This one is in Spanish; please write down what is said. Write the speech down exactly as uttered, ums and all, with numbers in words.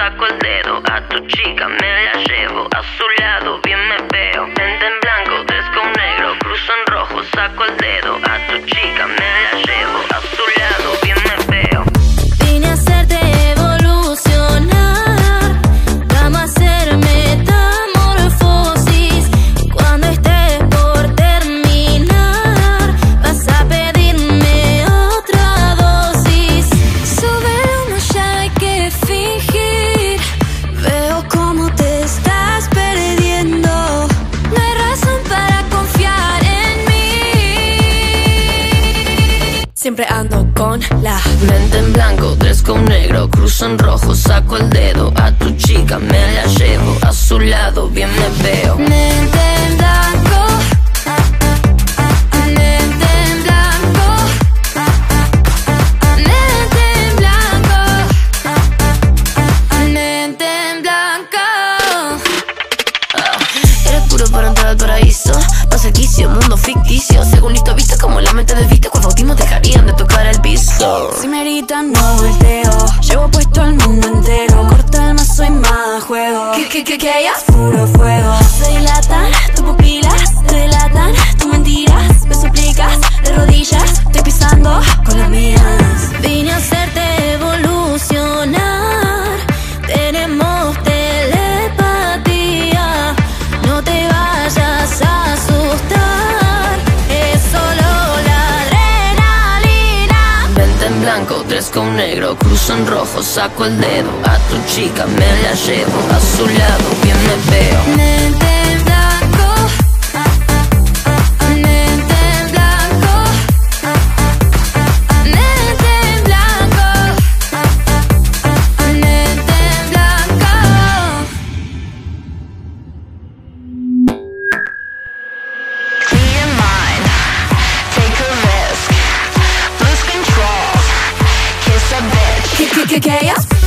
saco el dedo. A tu chica me la llevo, a su lado bien me veo. Mente en blanco, tres con negro, cruzo en rojo, saco el dedo. A tu chica me la llevo, a su lado bien me veo. Vine a hacerte evolucionar, vamos a hacer metamorfosis. Cuando estés por terminar, vas a pedirme otra dosis. Sobre uno ya hay que fingir, veo cómo te estás perdiendo. No hay razón para confiar en mí. Siempre ando con la mente en blanco, tres con negro, cruzo en rojo, saco el dedo. A tu chica me la llevo, a su lado bien me veo. mente en blanco, mente en blanco, mente en blanco, mente en blanco. Eres puro para entrar al paraíso, pasaquicio, mundo ficticio. Según listo visto como la mente desviste, cual bautismo dejarían de tocar el piso. Si me gritan no volteo, llevo puesto al mundo entero. Corta el mazo y más juego. ¿Qué, qué, qué, qué? Ya puro fuego. Se dilatan tus pupilas, te delatan tus mentiras. Me suplicas de rodillas, estoy pisando con las mías. Vine a hacerte evolucionar, tenemos telepatía. No te vayas a asustar, es solo la adrenalina. Mente en blanco, tres con negro, cruzo en rojo, saco el dedo. A tu chica me la llevo, a su lado bien me veo. Mente en blanco, mente en blanco, mente en blanco, mente en blanco. Be your mind, take a risk, lose control, kiss a bitch. ¿Qué, qué, qué, qué?